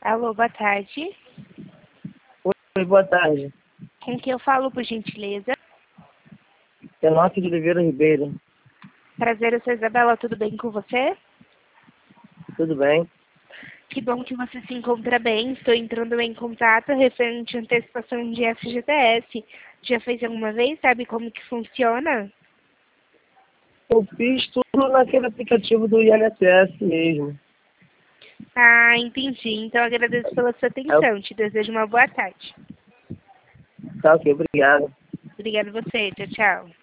Alô, boa tarde. Oi, boa tarde. Com quem eu falo, por gentileza? Renato de Oliveira Ribeiro. Prazer, eu sou Isabela, tudo bem com você? Tudo bem? Que bom que você se encontra bem. Estou entrando em contato referente à antecipação de FGTS. Já fez alguma vez? Sabe como que funciona? Eu fiz tudo naquele aplicativo do INSS mesmo. Ah, entendi. Então agradeço pela sua atenção. Te desejo uma boa tarde. Tá ok, obrigado. Obrigada a você. Tchau, tchau.